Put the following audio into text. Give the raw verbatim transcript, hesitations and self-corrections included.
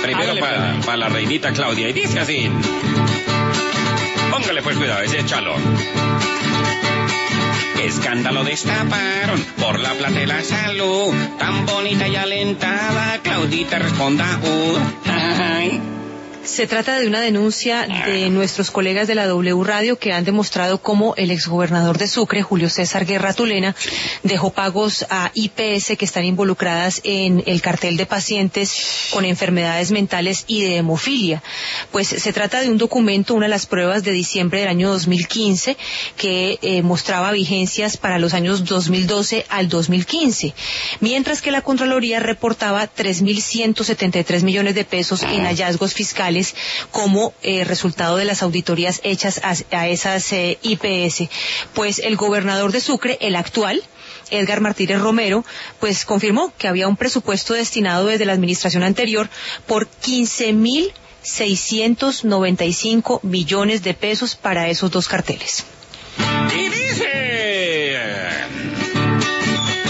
Primero para pa la reinita Claudia, y dice así. Póngale pues cuidado, ese échalo. Escándalo destaparon por la plata de la salud. Tan bonita y alentada, Claudita responda, uh, ay. Se trata de una denuncia de nuestros colegas de la W Radio que han demostrado cómo el exgobernador de Sucre, Julio César Guerra Tulena, dejó pagos a I P S que están involucradas en el cartel de pacientes con enfermedades mentales y de hemofilia. Pues se trata de un documento, una de las pruebas de diciembre del año dos mil quince, que eh, mostraba vigencias para los años dos mil doce al dos mil quince, mientras que la Contraloría reportaba tres mil ciento setenta y tres millones de pesos en hallazgos fiscales como eh, resultado de las auditorías hechas a, a esas eh, I P S. Pues el gobernador de Sucre, el actual, Edgar Martínez Romero, pues confirmó que había un presupuesto destinado desde la administración anterior por quince mil seiscientos noventa y cinco millones de pesos para esos dos carteles.